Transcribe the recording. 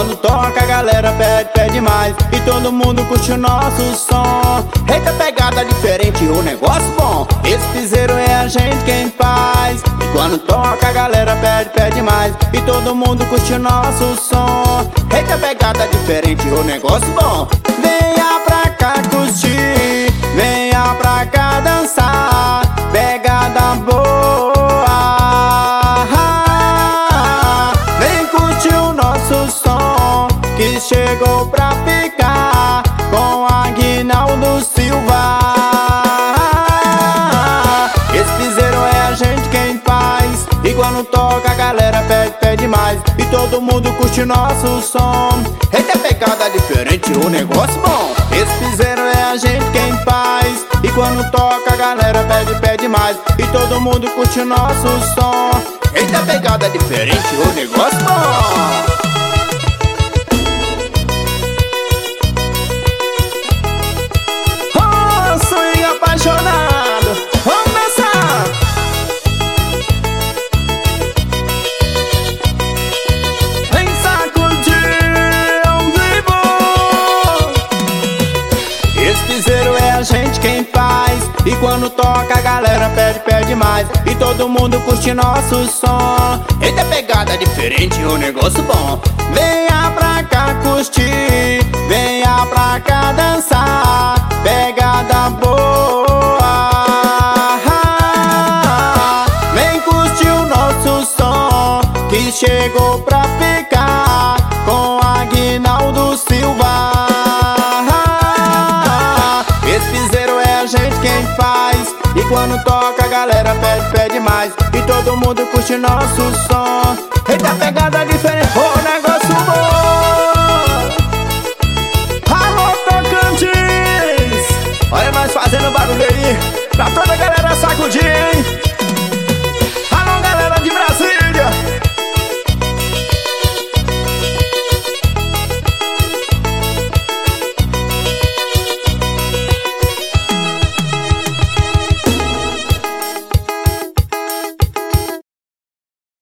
quando toca a galera pede mais, e todo mundo curte o nosso som. Eita, pegada diferente, o negócio bom, esse piseiro é a gente quem faz. E quando toca a galera pede mais, e todo mundo curte o nosso som. Eita, pegada diferente, o negócio bom. Venha pra cá curtir, venha pra cá dançar, pegada boa. Vem curtir o nosso som, que chegou pra ficar, com Aguinaldo Silva. Esse piseiro é a gente quem faz, e quando toca a galera pede mais, e todo mundo curte nosso som. Eita, pegada diferente, o negócio bom, esse piseiro é a gente quem faz, e quando toca a galera pede mais, e todo mundo curte nosso som. Eita, pegada diferente, o negócio bom. Apaixonado, vamos dançar. Vem sacudir ao vivo. Esse piseiro é a gente quem faz, e quando toca a galera pede mais, e todo mundo curte nosso som. Eita, pegada diferente, o negócio bom. Venha pra cá curtir, venha pra cá dançar, pegada boa. Que chegou pra ficar, com Aguinaldo Silva. Esse piseiro é a gente quem faz, e quando toca a galera pede mais, e todo mundo curte nosso som.